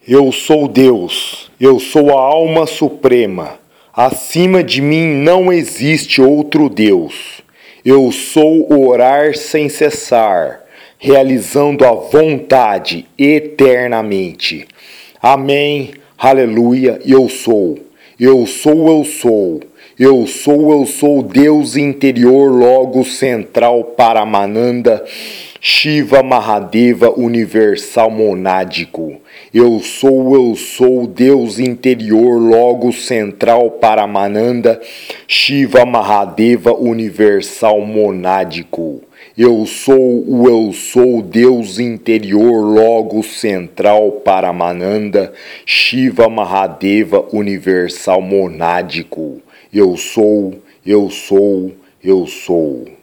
Eu sou Deus, eu sou a alma suprema. Acima de mim não existe outro Deus. Eu sou o orar sem cessar, realizando a vontade eternamente. Amém, aleluia, eu sou. Eu sou, eu sou. Eu sou Deus interior, logo central Paramananda, Shiva Mahadeva universal monádico. Eu sou Deus interior, logo central Paramananda, Shiva Mahadeva universal monádico. Eu sou Deus interior, logo central Paramananda, Shiva Mahadeva universal monádico. Eu sou.